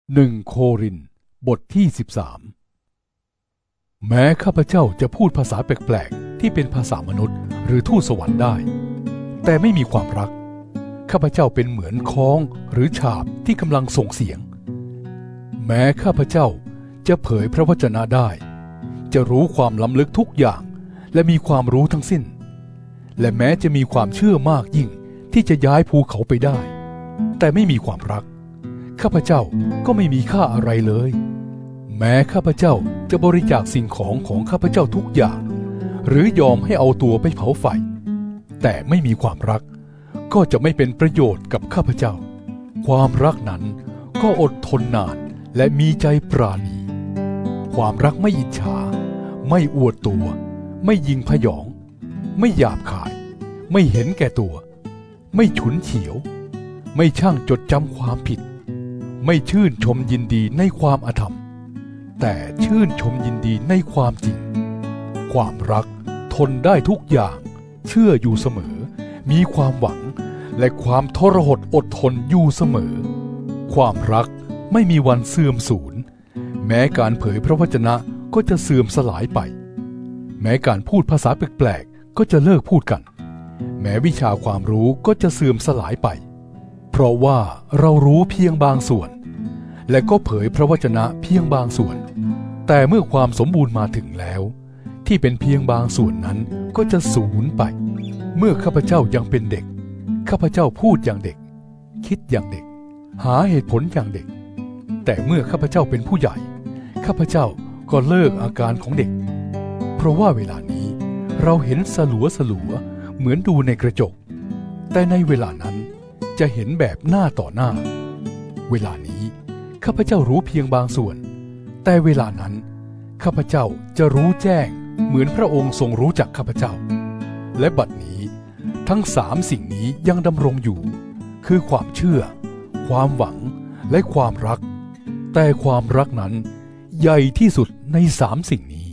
1 โครินธ์บทที่13แม้ข้าพเจ้าจะพูดภาษาแปลกๆที่เป็นภาษามนุษย์หรือทูตสวรรค์ได้แต่ไม่มีความรักข้าพเจ้าเป็นเหมือนค้องหรือฉาบที่กำลังส่งเสียงแม้ข้าพเจ้าจะเผยพระวจนะได้จะรู้ความล้ำลึกทุกอย่างและมีความรู้ทั้งสิ้นและแม้จะมีความเชื่อมากยิ่งที่จะย้ายภูเขาไปได้แต่ไม่มีความรักข้าพเจ้าก็ไม่มีค่าอะไรเลยแม้ข้าพเจ้าจะบริจาคสิ่งของข้าพเจ้าทุกอย่างหรือยอมให้เอาตัวไปเผาไฟแต่ไม่มีความรักก็จะไม่เป็นประโยชน์กับข้าพเจ้าความรักนั้นก็อดทนนานและมีใจปราณีความรักไม่อิจฉาไม่อวดตัวไม่ยิงพยองไม่หยาบคายไม่เห็นแก่ตัวไม่ฉุนเฉียวไม่ช่างจดจำความผิดไม่ชื่นชมยินดีในความอธรรมแต่ชื่นชมยินดีในความจริงความรักทนได้ทุกอย่างเชื่ออยู่เสมอมีความหวังและความทรหดอดทนอยู่เสมอความรักไม่มีวันเสื่อมสูญแม้การเผยพระวจนะก็จะเสื่อมสลายไปแม้การพูดภาษาแปลกๆก็จะเลิกพูดกันแม้วิชาความรู้ก็จะเสื่อมสลายไปเพราะว่าเรารู้เพียงบางส่วนและก็เผยพระวจนะเพียงบางส่วนแต่เมื่อความสมบูรณ์มาถึงแล้วที่เป็นเพียงบางส่วนนั้นก็จะสูญไปเมื่อข้าพเจ้ายังเป็นเด็กข้าพเจ้าพูดอย่างเด็กคิดอย่างเด็กหาเหตุผลอย่างเด็กแต่เมื่อข้าพเจ้าเป็นผู้ใหญ่ข้าพเจ้าก็เลิกอาการของเด็กเพราะว่าเวลานี้เราเห็นสลัวเหมือนดูในกระจกแต่ในเวลานั้นจะเห็นแบบหน้าต่อหน้าเวลานี้ข้าพเจ้ารู้เพียงบางส่วนแต่เวลานั้นข้าพเจ้าจะรู้แจ้งเหมือนพระองค์ทรงรู้จักข้าพเจ้าและบัดนี้ทั้ง3 สิ่งนี้ยังดำรงอยู่คือความเชื่อความหวังและความรักแต่ความรักนั้นใหญ่ที่สุดใน3 สิ่งนี้